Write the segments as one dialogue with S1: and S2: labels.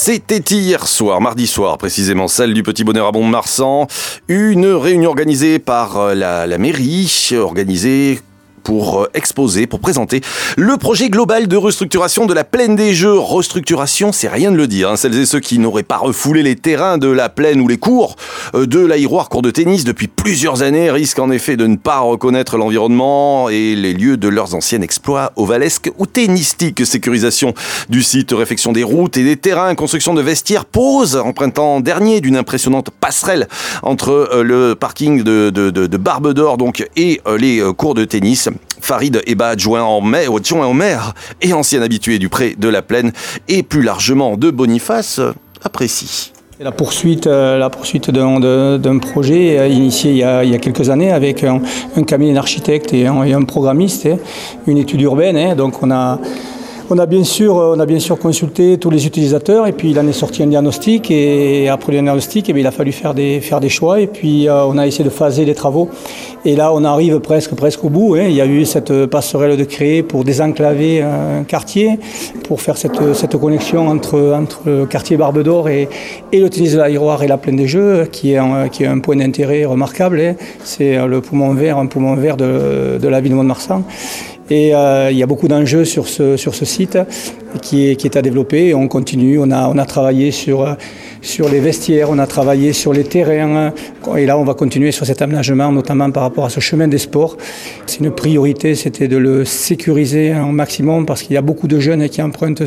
S1: C'était hier soir, mardi soir précisément, salle du Petit Bonheur à Mont-de-Marsan. Une réunion organisée par la mairie, organisée pour exposer, pour présenter le projet global de restructuration de la Plaine des Jeux. Restructuration, c'est rien de le dire. Celles et ceux qui n'auraient pas refoulé les terrains de la Plaine ou les cours de l'Ailloire, cours de tennis, depuis plusieurs années, risquent en effet de ne pas reconnaître l'environnement et les lieux de leurs anciens exploits ovalesques ou tennistiques. Sécurisation du site, réfection des routes et des terrains, construction de vestiaires, pose en printemps dernier d'une impressionnante passerelle entre le parking de Barbe d'Or donc, et les cours de tennis. Farid Eba, adjoint au maire et ancien habitué du Pré de la Plaine, et plus largement de Boniface, apprécie.
S2: La poursuite d'un projet initié il y a quelques années avec un cabinet d'architectes et un programmiste, une étude urbaine. Donc on a bien sûr consulté tous les utilisateurs et puis il en est sorti un diagnostic, et après le diagnostic il a fallu faire des choix, et puis on a essayé de phaser les travaux, et là on arrive presque au bout. Il y a eu cette passerelle de créer pour désenclaver un quartier, pour faire cette connexion entre le quartier Barbe d'Or et le tennis de l'Ailloire et la Plaine des Jeux, qui est un point d'intérêt remarquable. C'est un poumon vert de la ville de Mont-de-Marsan. Et il y a beaucoup d'enjeux sur ce site qui est à développer. On continue, on a travaillé sur les vestiaires, on a travaillé sur les terrains, et là on va continuer sur cet aménagement, notamment par rapport à ce chemin des sports. C'est une priorité, c'était de le sécuriser au maximum, parce qu'il y a beaucoup de jeunes qui empruntent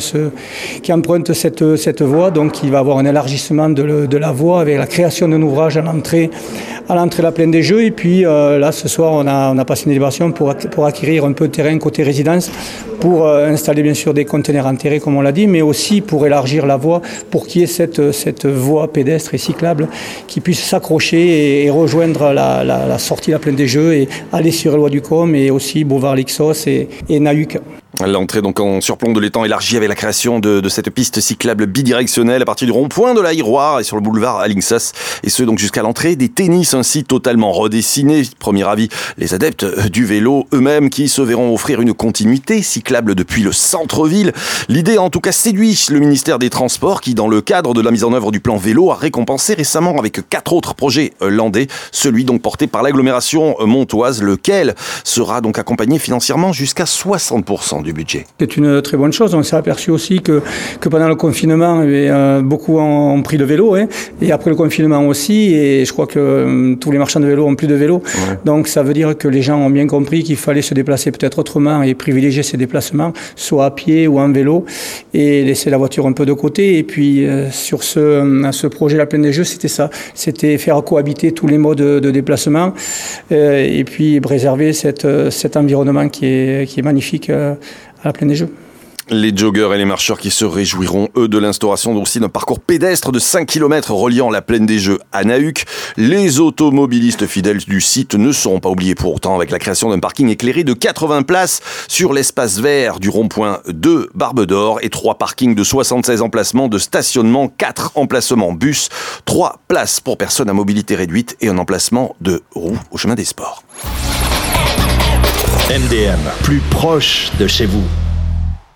S2: cette voie. Donc il va y avoir un élargissement de la voie avec la création d'un ouvrage à l'entrée de la Plaine des Jeux. Et puis là ce soir on a passé une délibération pour acquérir un peu de terrain côté résidence, pour installer bien sûr des conteneurs enterrés comme on l'a dit, mais aussi pour élargir la voie, pour qu'il y ait cette voie pédestre et cyclable qui puisse s'accrocher et rejoindre la sortie de la Plaine des Jeux et aller sur Eloi du Com, et aussi Bouvard-Lixos et Nahuc.
S1: L'entrée donc en surplomb de l'étang élargi avec la création de cette piste cyclable bidirectionnelle à partir du rond-point de l'Ailloire et sur le boulevard Alingsas, et ce donc jusqu'à l'entrée des tennis, un site totalement redessiné. Premier avis, les adeptes du vélo eux-mêmes qui se verront offrir une continuité cyclable depuis le centre-ville. L'idée a en tout cas séduit le ministère des Transports qui, dans le cadre de la mise en œuvre du plan vélo, a récompensé récemment avec 4 autres projets landais, celui donc porté par l'agglomération montoise, lequel sera donc accompagné financièrement jusqu'à 60% du budget.
S2: C'est une très bonne chose. On s'est aperçu aussi que pendant le confinement, beaucoup ont pris le vélo, et après le confinement aussi, et je crois que tous les marchands de vélos ont plus de vélos. Ouais. Donc ça veut dire que les gens ont bien compris qu'il fallait se déplacer peut-être autrement et privilégier ces déplacements, soit à pied ou en vélo, et laisser la voiture un peu de côté. Et puis sur ce projet La Plaine des Jeux, c'était ça, c'était faire cohabiter tous les modes de déplacement, et puis préserver cet environnement qui est magnifique à la Plaine des Jeux.
S1: Les joggeurs et les marcheurs qui se réjouiront, eux, de l'instauration aussi d'un parcours pédestre de 5 km reliant la Plaine des Jeux à Nahuc. Les automobilistes fidèles du site ne seront pas oubliés pour autant, avec la création d'un parking éclairé de 80 places sur l'espace vert du rond-point de Barbe d'Or, et 3 parkings de 76 emplacements de stationnement, 4 emplacements bus, 3 places pour personnes à mobilité réduite et un emplacement de roues au chemin des sports.
S3: MDM, plus proche de chez vous.